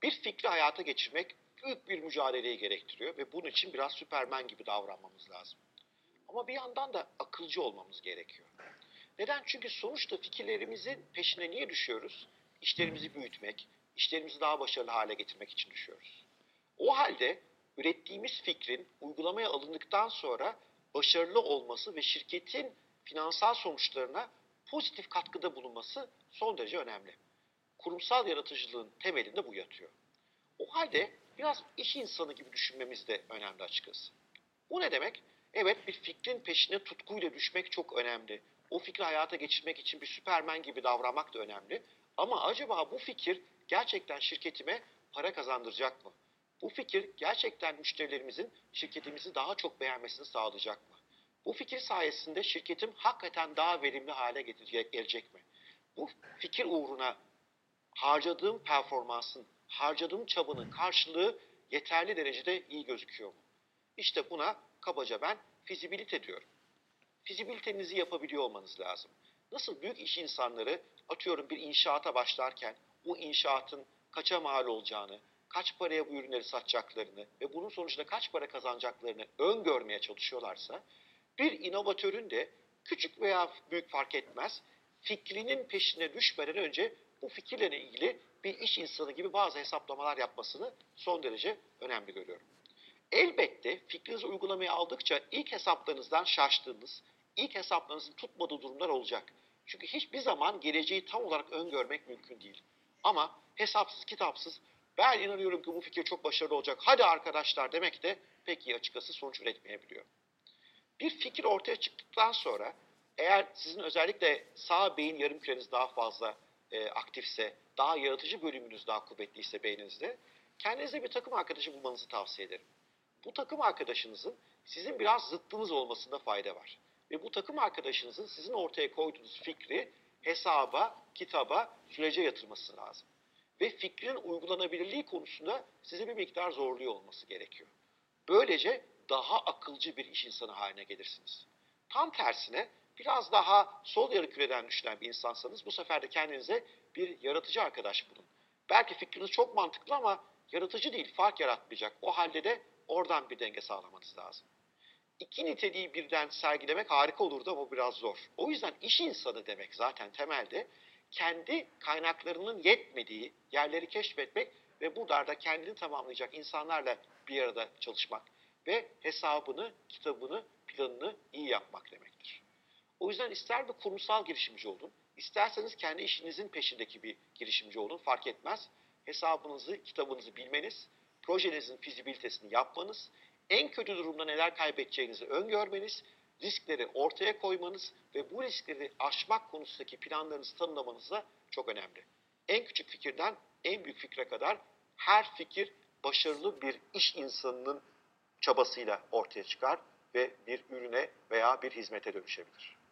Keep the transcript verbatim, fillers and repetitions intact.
Bir fikri hayata geçirmek büyük bir mücadeleyi gerektiriyor ve bunun için biraz Süpermen gibi davranmamız lazım. Ama bir yandan da akılcı olmamız gerekiyor. Neden? Çünkü sonuçta fikirlerimizin peşine niye düşüyoruz? İşlerimizi büyütmek, işlerimizi daha başarılı hale getirmek için düşüyoruz. O halde ürettiğimiz fikrin uygulamaya alındıktan sonra başarılı olması ve şirketin finansal sonuçlarına pozitif katkıda bulunması son derece önemli. Kurumsal yaratıcılığın temelinde bu yatıyor. O halde biraz iş insanı gibi düşünmemiz de önemli açıkçası. Bu ne demek? Evet, bir fikrin peşine tutkuyla düşmek çok önemli. O fikri hayata geçirmek için bir süpermen gibi davranmak da önemli. Ama acaba bu fikir gerçekten şirketime para kazandıracak mı? Bu fikir gerçekten müşterilerimizin şirketimizi daha çok beğenmesini sağlayacak mı? Bu fikir sayesinde şirketim hakikaten daha verimli hale gelecek mi? Bu fikir uğruna harcadığım performansın, harcadığım çabanın karşılığı yeterli derecede iyi gözüküyor mu? İşte buna kabaca ben fizibilite diyorum. Fizibilitenizi yapabiliyor olmanız lazım. Nasıl büyük iş insanları atıyorum bir inşaata başlarken bu inşaatın kaça mal olacağını, kaç paraya bu ürünleri satacaklarını ve bunun sonucunda kaç para kazanacaklarını öngörmeye çalışıyorlarsa, bir inovatörün de küçük veya büyük fark etmez fikrinin peşine düşmeden önce bu fikirle ilgili bir iş insanı gibi bazı hesaplamalar yapmasını son derece önemli görüyorum. Elbette fikrinizi uygulamaya aldıkça ilk hesaplarınızdan şaştığınız, ilk hesaplarınızın tutmadığı durumlar olacak. Çünkü hiçbir zaman geleceği tam olarak öngörmek mümkün değil. Ama hesapsız kitapsız ben inanıyorum ki bu fikir çok başarılı olacak, hadi arkadaşlar demek de pek iyi açıkçası sonuç üretmeyebiliyor. Bir fikir ortaya çıktıktan sonra eğer sizin özellikle sağ beyin yarım küreniz daha fazla e, aktifse, daha yaratıcı bölümünüz daha kuvvetliyse beyninizde, kendinize bir takım arkadaşı bulmanızı tavsiye ederim. Bu takım arkadaşınızın sizin biraz zıttınız olmasında fayda var. Ve bu takım arkadaşınızın sizin ortaya koyduğunuz fikri hesaba, kitaba, sürece yatırması lazım. Ve fikrin uygulanabilirliği konusunda sizi bir miktar zorluyor olması gerekiyor. Böylece daha akılcı bir iş insanı haline gelirsiniz. Tam tersine biraz daha sol yarı küreden düşünen bir insansanız bu sefer de kendinize bir yaratıcı arkadaş bulun. Belki fikriniz çok mantıklı ama yaratıcı değil, fark yaratmayacak. O halde de oradan bir denge sağlamanız lazım. İki niteliği birden sergilemek harika olurdu ama biraz zor. O yüzden iş insanı demek zaten temelde kendi kaynaklarının yetmediği yerleri keşfetmek ve buralarda kendini tamamlayacak insanlarla bir arada çalışmak ve hesabını, kitabını, planını iyi yapmak demektir. O yüzden ister bir kurumsal girişimci olun, isterseniz kendi işinizin peşindeki bir girişimci olun, fark etmez. Hesabınızı, kitabınızı bilmeniz, projenizin fizibilitesini yapmanız, en kötü durumda neler kaybedeceğinizi öngörmeniz, riskleri ortaya koymanız ve bu riskleri aşmak konusundaki planlarınızı tanımlamanız da çok önemli. En küçük fikirden en büyük fikre kadar her fikir başarılı bir iş insanının çabasıyla ortaya çıkar ve bir ürüne veya bir hizmete dönüşebilir.